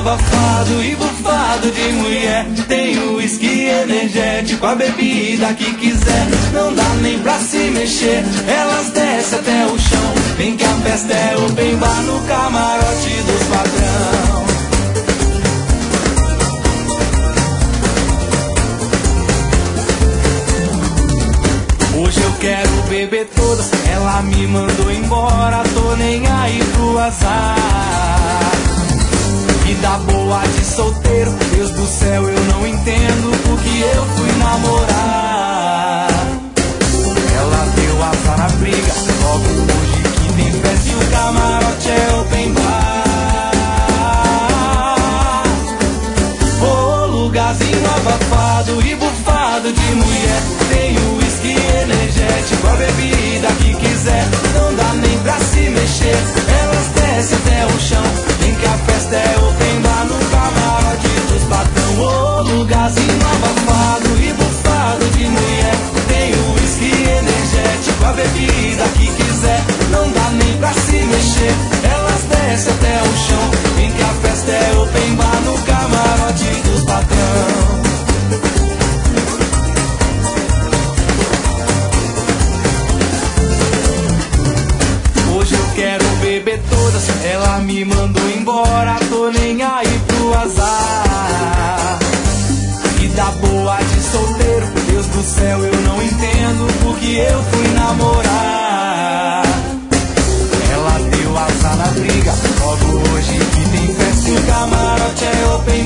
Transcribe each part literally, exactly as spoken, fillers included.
abafado e bufado de mulher. Tem o uísque energético, a bebida que quiser. Não dá nem pra se mexer, elas descem até o chão. Vem que a festa é open bar no camarote dos patrão. Hoje eu quero beber todas, ela me mandou embora, tô nem aí pro azar. Vida boa de solteiro, Deus do céu, eu não entendo porque eu fui namorar. Ela deu azar na briga, logo hoje que tem festa e o camarote é open bar. Ô, lugarzinho abafado e bufado de mulher. Tem o uísque energético, a bebida que quiser. Não dá nem pra se mexer, elas descem até o chão. Vem que a festa é open bar no camarote dos patrão. Ô, lugarzinho abafado e bufado de mulher. Tem o uísque energético, a bebida que quiser. Não dá nem pra se mexer, elas descem até o chão. Vem que a festa é open bar no camarote dos patrão. Hoje eu quero beber todas, ela me mandou embora, tô nem aí pro azar. Vida boa de solteiro, Deus do céu, eu não entendo porque eu fui namorar. Ela deu azar na briga, logo hoje que tem festa e o camarote é open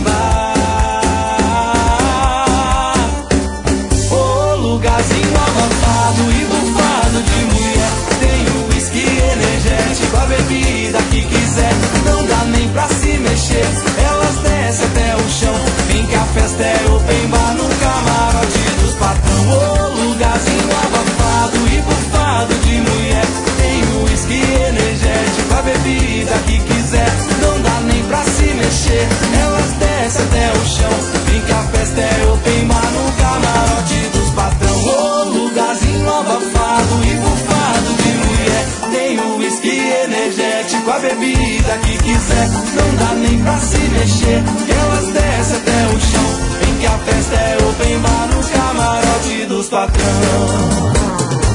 bar. Ô, lugarzinho abafado e bufado de mulher. Tem o uísque energético, a bebida que quiser. Não dá nem pra se mexer, elas descem até o chão. Vem que a festa é open bar no camarote dos patrão. Ô, lugarzinho abafado e bufado de mulher. Tem o uísque energético, a bebida que quiser. Não dá nem pra se mexer, elas descem até o chão. Vem que a festa é open bar no camarote dos patrão. Ô, lugarzinho abafado e bufado de mulher. Tem o uísque energético, a bebida que quiser. Não dá nem pra se mexer, elas descem até o chão. Vem que a festa é open bar no camarote dos patrão.